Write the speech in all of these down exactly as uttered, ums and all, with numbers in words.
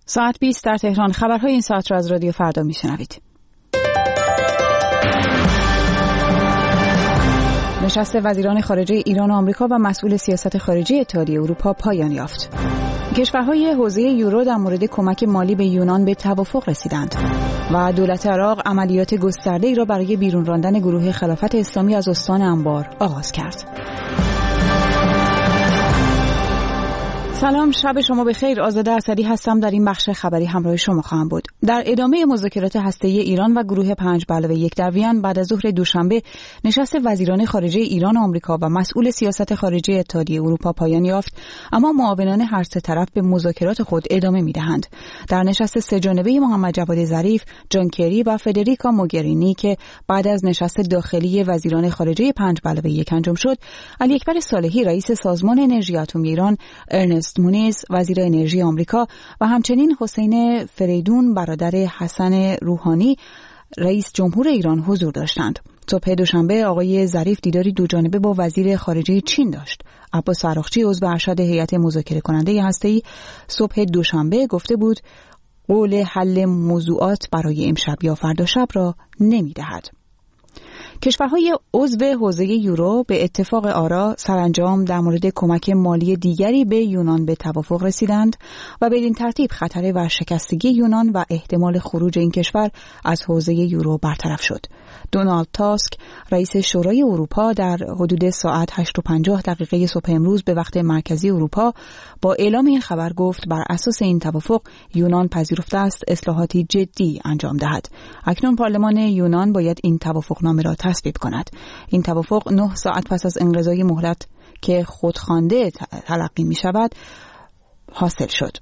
ساعت بیست در تهران. خبرهای این ساعت را از رادیو فردا میشنوید. نشست وزیران خارجه ایران و آمریکا و مسئول سیاست خارجی اتحادیه اروپا پایان یافت. کشورهای حوزه یورو در مورد کمک مالی به یونان به توافق رسیدند و دولت عراق عملیات گسترده‌ای را برای بیرون راندن گروه خلافت اسلامی از استان انبار آغاز کرد. سلام، شب شما بخیر. آزاده اسدی هستم. در این بخش خبری همراه شما خواهم بود. در ادامه مذاکرات هسته‌ای ایران و گروه پنج به علاوه یک در وین، بعد از ظهر دوشنبه نشست وزیران خارجه ایران و آمریکا و مسئول سیاست خارجی اتحادیه اروپا پایان یافت، اما معاونان هر سه طرف به مذاکرات خود ادامه می‌دهند. در نشست سه جانبه محمد جواد ظریف، جان کری و فدریکا موگرینی که بعد از نشست داخلی وزیران خارجه پنج به علاوه یک انجام شد، علی اکبر صالحی رئیس سازمان انرژی اتمی ایران، ارنست مونیز وزیر انرژی آمریکا و همچنین حسین فریدون برادر حسن روحانی رئیس جمهور ایران حضور داشتند. صبح دوشنبه آقای ظریف دیداری دو جانبه با وزیر خارجه چین داشت. عباس عراقچی عضو ارشد هیئت مذاکره کننده هسته‌ای صبح دوشنبه گفته بود قول حل موضوعات برای امشب یا فردا شب را نمی‌دهد. کشورهای عضو حوزه یورو به اتفاق آرا سرانجام در مورد کمک مالی دیگری به یونان به توافق رسیدند و بدین ترتیب خطر ورشکستگی یونان و احتمال خروج این کشور از حوزه یورو برطرف شد. دونالد تاسک رئیس شورای اروپا در حدود ساعت هشت و پنجاه دقیقه صبح امروز به وقت مرکزی اروپا با اعلام این خبر گفت بر اساس این توافق یونان پذیرفته است اصلاحاتی جدی انجام دهد. اکنون پارلمان یونان باید این توافقنامه را تصویب کند. این توافق نه ساعت پس از انقضای مهلت که خودخوانده تلقی می شود حاصل شد.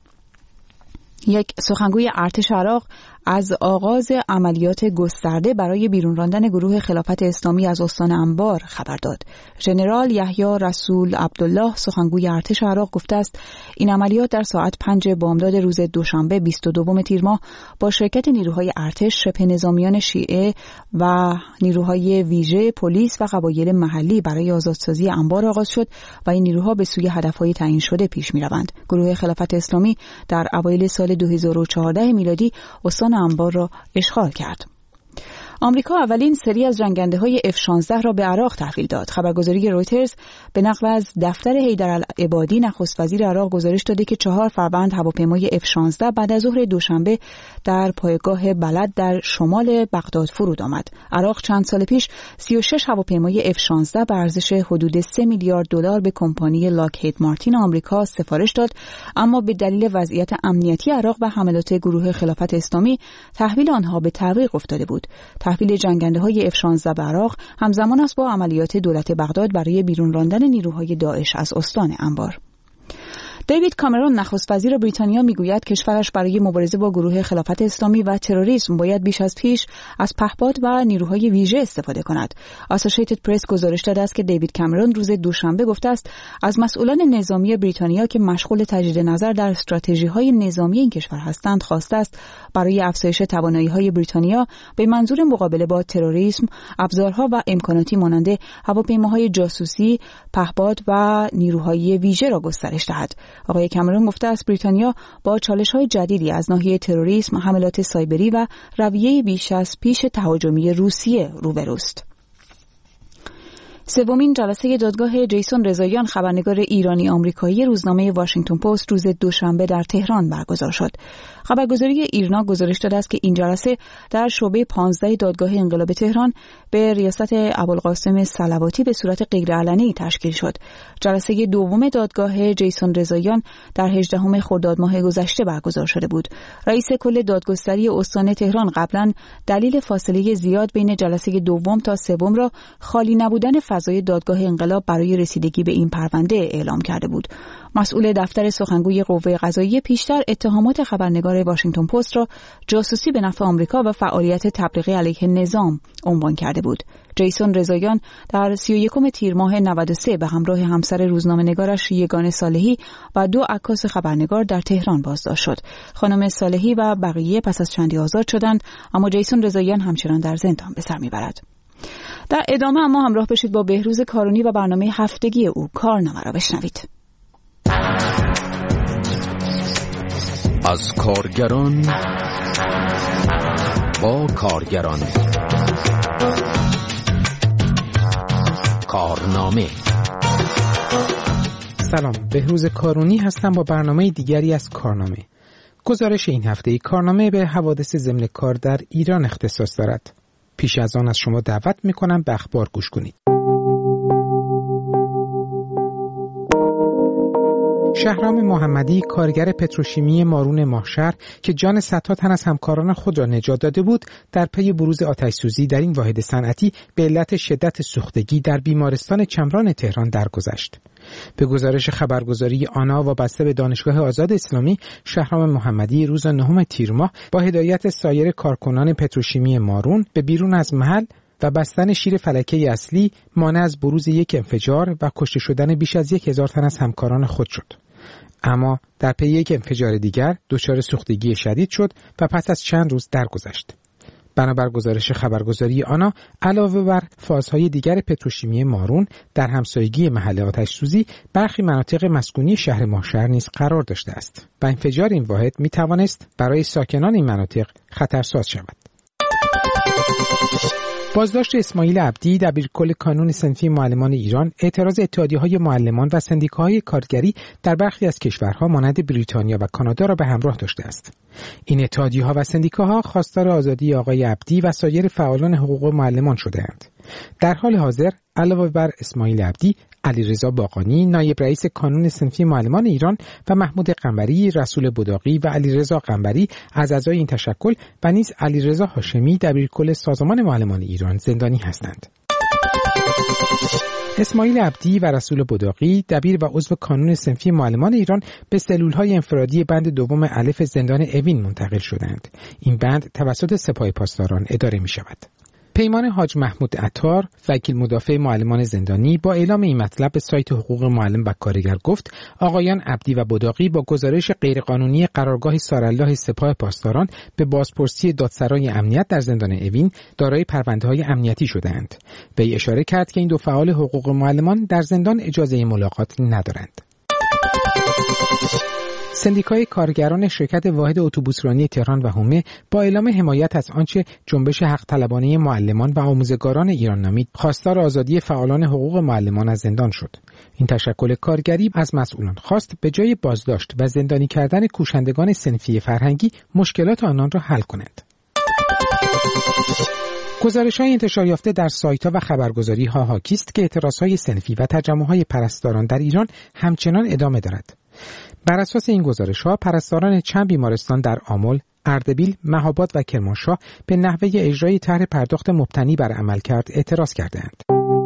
یک سخنگوی ارتش عراق از آغاز عملیات گسترده برای بیرون راندن گروه خلافت اسلامی از استان انبار خبر داد. ژنرال یحیی رسول عبدالله سخنگوی ارتش عراق گفته است این عملیات در ساعت پنج بامداد روز دوشنبه بیست و دوم تیر ماه با شرکت نیروهای ارتش، شبه نظامیان شیعه و نیروهای ویژه، پلیس و قبایل محلی برای آزادسازی انبار آغاز شد و این نیروها به سوی هدفهای تعیین شده پیش می‌روند. گروه خلافت اسلامی در اوایل سال دو هزار و چهارده میلادی استان انبار را اشغال کرد. آمریکا اولین سری از جنگنده‌های اف شانزده را به عراق تحویل داد. خبرگزاری رویترز به نقل از دفتر حیدرالعبادی نخست وزیر عراق گزارش داده که چهار فروند هواپیمای اف شانزده بعد از ظهر دوشنبه در پایگاه بلد در شمال بغداد فرود آمد. عراق چند سال پیش سی و شش هواپیمای اف شانزده به ارزش حدود سه میلیارد دلار به کمپانی لاکهید مارتین آمریکا سفارش داد، اما به دلیل وضعیت امنیتی عراق و حملات گروه خلافت اسلامی تحویل آنها به تعویق افتاده بود. تحویل جنگنده‌های اف شانزده به عراق همزمان است با عملیات دولت بغداد برای بیرون راندن نیروهای داعش از استان انبار. دیوید کامرون نخست وزیر بریتانیا میگوید کشورش برای مبارزه با گروه خلافت اسلامی و تروریسم باید بیش از پیش از پهپاد و نیروهای ویژه استفاده کند. اسوسییتد پرس گزارش داده است که دیوید کامرون روز دوشنبه گفته است از مسئولان نظامی بریتانیا که مشغول تجدید نظر در استراتژی‌های نظامی این کشور هستند خواسته است برای افزایش توانایی‌های بریتانیا به منظور مقابله با تروریسم ابزارها و امکاناتی مانند هواپیماهای جاسوسی، پهپاد و نیروهای ویژه را گسترش دهد. آقای کامرون گفته است بریتانیا با چالش‌های جدیدی از ناحیه تروریسم، حملات سایبری و رویه بیش از پیش تهاجمی روسیه روبروست. سومین جلسه دادگاه جیسون رضاییان خبرنگار ایرانی آمریکایی روزنامه واشنگتن پست روز دوشنبه در تهران برگزار شد. خبرگزاری ایرنا گزارش داده است که این جلسه در شعبه پانزده دادگاه انقلاب تهران به ریاست ابوالقاسم صلواتی به صورت غیرعلنی تشکیل شد. جلسه دوم دادگاه جیسون رضاییان در هجدهم خرداد ماه گذشته برگزار شده بود. رئیس کل دادگستری استان تهران قبلا دلیل فاصله زیاد بین جلسه دوم تا سوم را خالی نبودن فضای دادگاه انقلاب برای رسیدگی به این پرونده اعلام کرده بود. مسئول دفتر سخنگوی قوه قضاییه پیشتر اتهامات خبرنگار واشنگتن پست را جاسوسی به نفع آمریکا و فعالیت تبلیغی علیه نظام عنوان کرده بود. جیسون رضاییان در سی و یکم تیر ماه نود و سه به همراه همسر روزنامه‌نگارش یگانه صالحی و دو عکاس خبرنگار در تهران بازداشت شد. خانم صالحی و بقیه پس از چندی آزاد شدند، اما جیسون رضاییان همچنان در زندان به سر میبرد. در ادامه اما همراه بشید با بهروز کارونی و برنامه هفتگی او. کارنامه را بشنوید. از کارگران با کارگران. کارنامه. سلام، بهروز کارونی هستم با برنامه دیگری از کارنامه. گزارش این هفته کارنامه به حوادث ضمن کار در ایران اختصاص دارد. پیش از آن از شما دعوت می‌کنم به اخبار گوش کنید. شهرام محمدی، کارگر پتروشیمی مارون ماهشهر که جان صدها تن از همکاران خود را نجات داده بود، در پی بروز آتش‌سوزی در این واحد صنعتی به علت شدت سوختگی در بیمارستان چمران تهران درگذشت. به گزارش خبرگزاری آنا وابسته به دانشگاه آزاد اسلامی، شهرام محمدی روز نهم تیر ماه با هدایت سایر کارکنان پتروشیمی مارون به بیرون از محل و بستن شیر فلکه اصلی مانع از بروز یک انفجار و کشته شدن بیش از یک هزار تن از همکاران خود شد. اما در پی یک انفجار دیگر دچار سوختگی شدید شد و پس از چند روز درگذشت. بنابر گزارش خبرگزاری آنا، علاوه بر فازهای دیگر پتروشیمی مارون، در همسایگی محل آتش‌سوزی برخی مناطق مسکونی شهر ماهشهر نیز قرار داشته است و انفجار این واحد می توانست برای ساکنان این مناطق خطرساز شود. بازداشت اسماعیل عبدی، دبیرکل کانون صنفی معلمان ایران، اعتراض اتحادیه‌های معلمان و سندیکاهای کارگری در برخی از کشورها مانند بریتانیا و کانادا را به همراه داشته است. این اتحادیه‌ها و سندیکاها خواستار آزادی آقای عبدی و سایر فعالان حقوق معلمان شده‌اند. در حال حاضر علاوه بر اسماعیل عبدی، علیرضا باقانی، نایب رئیس کانون صنفی معلمان ایران و محمود قنبری، رسول بداقی و علیرضا قنبری از اعضای این تشکل و نیز علیرضا هاشمی، دبیرکل سازمان معلمان ایران زندانی هستند. اسماعیل عبدی و رسول بداقی، دبیر و عضو کانون صنفی معلمان ایران، به سلول‌های انفرادی بند دوم الف زندان اوین منتقل شدند. این بند توسط سپاه پاسداران اداره می‌شود. پیمان حاج محمود عطار، وکیل مدافع معلمان زندانی، با اعلام این مطلب به سایت حقوق معلم و کارگر گفت آقایان عبدی و بداقی با گزارش غیرقانونی قرارگاه سارالله سپاه پاسداران به بازپرسی دادسرای امنیت در زندان اوین دارای پرونده‌های امنیتی شده‌اند. وی اشاره کرد که این دو فعال حقوق معلمان در زندان اجازه ملاقات ندارند. سندیکای کارگران شرکت واحد اتوبوسرانی تهران و حومه با اعلام حمایت از آنچه جنبش حق طلبانه معلمان و آموزگاران ایران نامید، خواستار آزادی فعالان حقوق معلمان از زندان شد. این تشکل کارگری از مسئولان خواست به جای بازداشت و زندانی کردن کوشندگان صنفی فرهنگی، مشکلات آنان را حل کنند. گزارش‌های انتشار یافته در سایت‌ها و خبرگزاری‌ها حاکی است که اعتراض‌های صنفی و تجمع‌های پرستاران در ایران همچنان ادامه دارد. بر اساس این گزارش‌ها، پرستاران چند بیمارستان در آمل، اردبیل، مهاباد و کرمانشاه به نحوه اجرای طرح پرداخت مبتنی بر عملکرد اعتراض کردند.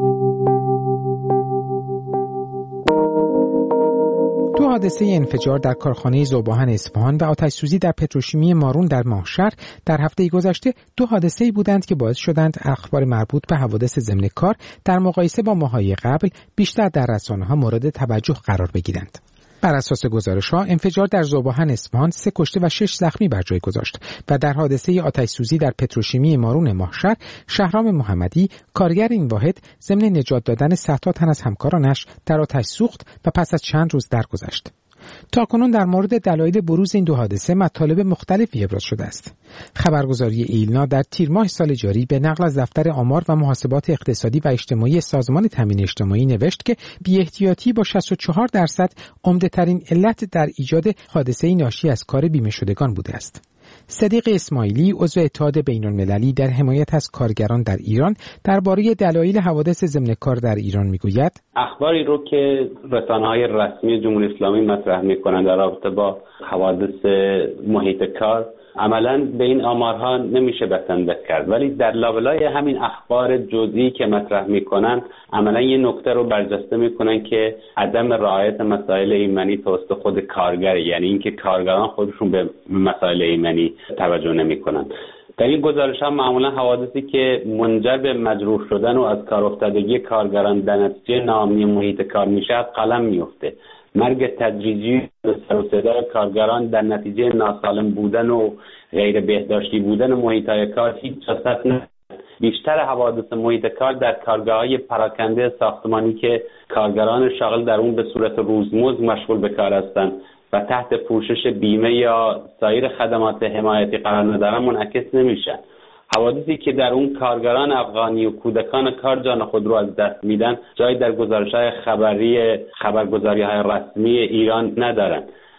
دو حادثه انفجار در کارخانه ذوباهن اصفهان و آتش‌سوزی در پتروشیمی مارون در ماهشهر در هفته گذشته دو حادثه‌ای بودند که باعث شدند اخبار مربوط به حوادث ضمن کار در مقایسه با ماه‌های قبل بیشتر در رسانه‌ها مورد توجه قرار بگیرند. بر اساس گزارش‌ها، انفجار در ذوباهن اصفهان سه کشته و شش زخمی بر جای گذاشت و در حادثه آتش‌سوزی در پتروشیمی مارون ماهشهر، شهرام محمدی، کارگر این واحد، ضمن نجات دادن صدها تن از همکارانش در آتش سوخت و پس از چند روز درگذشت. تاکنون در مورد دلایل بروز این دو حادثه مطالب مختلفی ابراز شده است. خبرگزاری ایلنا در تیر ماه سال جاری به نقل از دفتر آمار و محاسبات اقتصادی و اجتماعی سازمان تامین اجتماعی نوشت که بی‌احتیاطی با شصت و چهار درصد عمده‌ترین علت در ایجاد حادثه ناشی از کار بیمه شدگان بوده است. صدیق اسماعیلی، عضو اتحاد بین‌المللی در حمایت از کارگران در ایران، درباره دلایل حوادث ضمن کار در ایران میگوید: اخباری رو که رسانه‌های رسمی جمهوری اسلامی مطرح می‌کنند در رابطه با حوادث محیط کار، عملاً به این آمارها نمیشه بسنده کرد، ولی در لابلای همین اخبار جزئی که مطرح میکنن عملاً یه نکته رو برجسته میکنن که عدم رعایت مسائل ایمنی توسط خود کارگر، یعنی اینکه کارگران خودشون به مسائل ایمنی توجه نمیکنن. در این گزارش ها معمولا حوادثی که منجر به مجروح شدن و از کار افتادگی کارگران در نتیجه ناامنی محیط کار میشه قلم میفته. مرگ تدریجی سر و صدای کارگران در نتیجه ناسالم بودن و غیر بهداشتی بودن محیط‌های کار هیچ جست نه. بیشتر حوادث محیط کار در کارگاه‌های پراکنده ساختمانی که کارگران شاغل در اون به صورت روزمزد مشغول به کار هستند و تحت پوشش بیمه یا سایر خدمات حمایتی قرار ندارن منعکس نمیشن. حوادثی که در اون کارگران افغانی و کودکان کار جان خود رو از دست میدن جایی در گزارش‌های خبری خبرگزاری‌های رسمی ایران ندارن.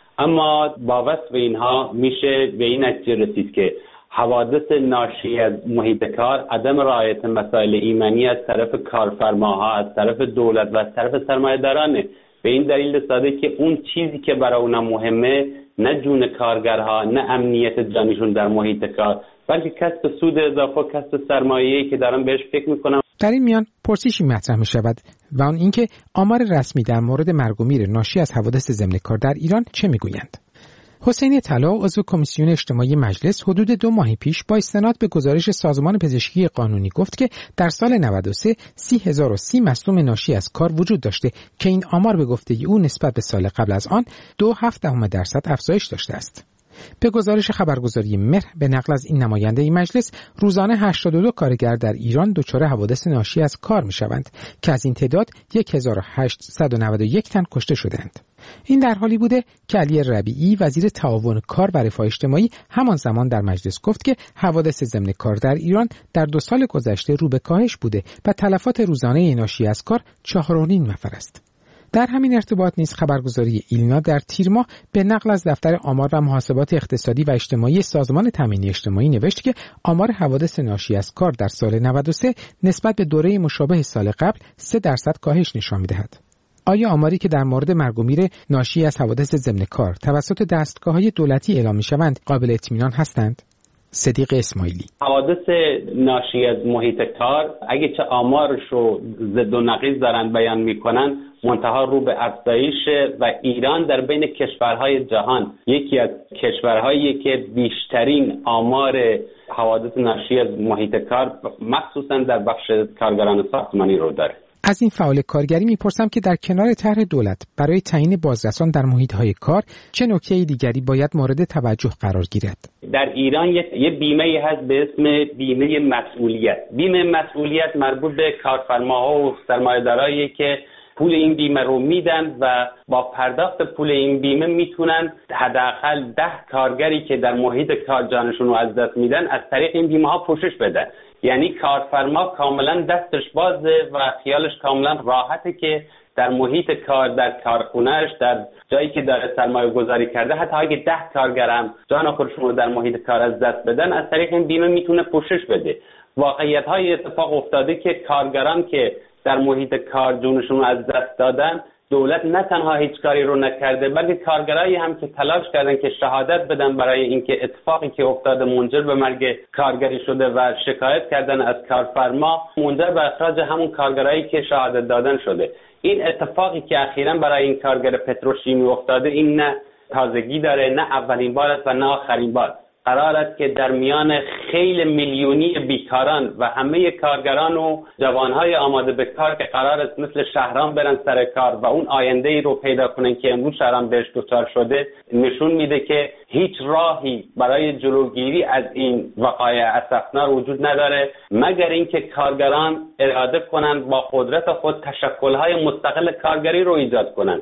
اما با وصف اینها میشه به این نتیجه رسید که حوادث ناشی از محیط کار، عدم رعایت مسائل ایمنی از طرف کارفرماها، از طرف دولت و از طرف سرمایه‌دارانه. به این دلیل ساده که اون چیزی که برای اونا مهمه نه جون کارگرها، نه امنیت جانشون در محیط کار، بلکه کسب سود اضافه، کسب سرمایه‌ای که دارن بهش فکر میکنن. در این میان پرسشی مطرح می شود و آن اینکه آمار رسمی در مورد مرگ و میر ناشی از حوادث ضمن کار در ایران چه میگویند. حسین طلا، عضو کمیسیون اجتماعی مجلس، حدود دو ماه پیش با استناد به گزارش سازمان پزشکی قانونی گفت که در سال نود و سه سی هزار و سی مصدوم ناشی از کار وجود داشته که این آمار به گفته او نسبت به سال قبل از آن دو هفت دهم درصد افزایش داشته است. به گزارش خبرگزاری مهر به نقل از این نماینده این مجلس، روزانه هشتاد و دو کارگر در ایران دچار حوادث ناشی از کار می‌شوند که از این تعداد هزار و هشتصد و نود و یک تن کشته شدند. این در حالی بوده که علی ربیعی، وزیر تعاون کار و رفاه اجتماعی، همان زمان در مجلس گفت که حوادث ضمن کار در ایران در دو سال گذشته رو به کاهش بوده و تلفات روزانه ناشی از کار چهار و نیم نفر است. در همین ارتباط نیز خبرگزاری ایلنا در تیر ماه به نقل از دفتر آمار و محاسبات اقتصادی و اجتماعی سازمان تامین اجتماعی نوشت که آمار حوادث ناشی از کار در سال نود و سه نسبت به دوره مشابه سال قبل سه درصد کاهش نشان می‌دهد. آیا آماری که در مورد مرگ و میر ناشی از حوادث ضمن کار توسط دستگاه‌های دولتی اعلام می‌شوند قابل اطمینان هستند؟ صدیق اسماعیلی: حوادث ناشی از محیط کار اگه چه آمارش رو ضد و نقیض دارن بیان میکنن، منتها رو به افزایش و ایران در بین کشورهای جهان یکی از کشورهایی که بیشترین آمار حوادث ناشی از محیط کار مخصوصا در بخش کارگران ساختمانی رو داره. از این فعال کارگری میپرسم که در کنار طرح دولت برای تعیین بازرسان در محیط‌های کار چه نکته دیگری باید مورد توجه قرار گیرد؟ در ایران یه بیمه هست به اسم بیمه مسئولیت. بیمه مسئولیت مربوط به کارفرماها و سرمایه‌دارایی که پول این بیمه رو میدن و با پرداخت پول این بیمه میتونن حداقل ده کارگری که در محیط کار جانشون رو از دست میدن از طریق این بیمه ها پوشش بدن. یعنی کارفرما کاملا دستش بازه و خیالش کاملا راحته که در محیط کار، در کارخونهش، در جایی که داره سرمایه گذاری کرده، حتی اگه ده کارگرم جان خودشون رو در محیط کار از دست بدن، از طریق این بیمه میتونه پوشش بده. واقعیت های اتفاق افتاده که کارگران که در محیط کار جونشون رو از دست دادن، دولت نه تنها هیچ کاری رو نکرده، بلکه کارگرایی هم که تلاش کردن که شهادت بدن برای اینکه اتفاقی که افتاده منجر به مرگ کارگری شده و شکایت کردن از کارفرما، منجر به اخراج همون کارگرایی که شهادت دادن شده. این اتفاقی که اخیراً برای این کارگر پتروشیمی افتاده، این نه تازگی داره، نه اولین بار است و نه آخرین بار. قرار است که در میان خیلی میلیونی بیکاران و همه کارگران و جوانهای آماده به کار که قرار است مثل شهران برن سر کار و اون آینده ای رو پیدا کنن که امروز شهران بهش دچار شده، نشون میده که هیچ راهی برای جلوگیری از این وقایع اسفناک وجود نداره مگر اینکه کارگران اراده کنند با قدرت خود تشکل‌های مستقل کارگری رو ایجاد کنند.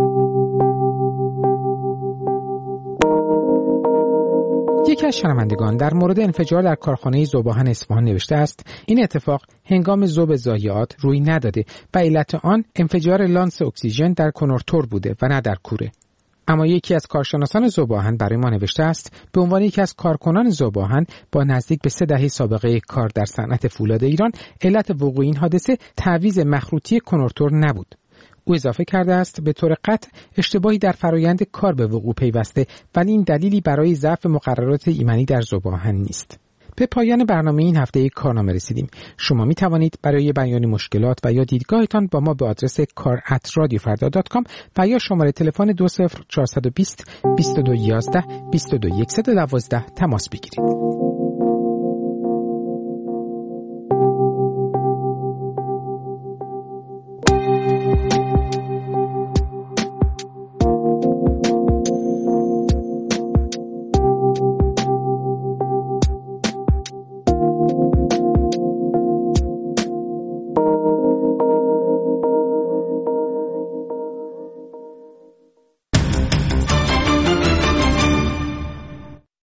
یکی از شنوندگان در مورد انفجار در کارخانه ذوباهن اصفهان نوشته است: این اتفاق هنگام ذوب ضایعات روی نداده و علت آن انفجار لانس اکسیژن در کنورتور بوده و نه در کوره. اما یکی از کارشناسان ذوباهن برای ما نوشته است به عنوان یکی از کارکنان ذوباهن با نزدیک به سه دهه سابقه کار در صنعت فولاد ایران، علت وقوع این حادثه تعویض مخروطی کنورتور نبود. او اضافه کرده است به طور قطع اشتباهی در فرایند کار به وقوع پیوسته، ولی این دلیلی برای ضعف مقررات ایمنی در ذوباهن نیست. به پایان برنامه این هفته کارنامه رسیدیم. شما می توانید برای بیان مشکلات و یا دیدگاهتان با ما به آدرس کار ات رادیو فردا دات کام و یا شماره تلفن دو صفر چهار دو صفر بیست و دو یازده بیست و دو صد و دوازده تماس بگیرید.